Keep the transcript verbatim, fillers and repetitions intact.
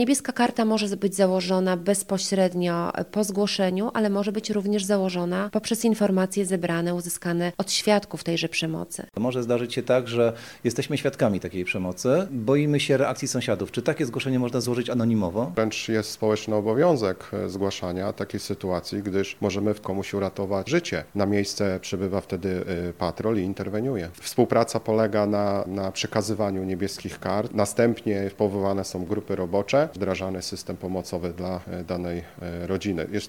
Niebieska karta może być założona bezpośrednio po zgłoszeniu, ale może być również założona poprzez informacje zebrane, uzyskane od świadków tejże przemocy. Może zdarzyć się tak, że jesteśmy świadkami takiej przemocy, boimy się reakcji sąsiadów. Czy takie zgłoszenie można złożyć anonimowo? Wręcz jest społeczny obowiązek zgłaszania takiej sytuacji, gdyż możemy w komuś uratować życie. Na miejsce przybywa wtedy patrol i interweniuje. Współpraca polega na, na przekazywaniu niebieskich kart. Następnie powoływane są grupy robocze, wdrażany system pomocowy dla danej rodziny. Jest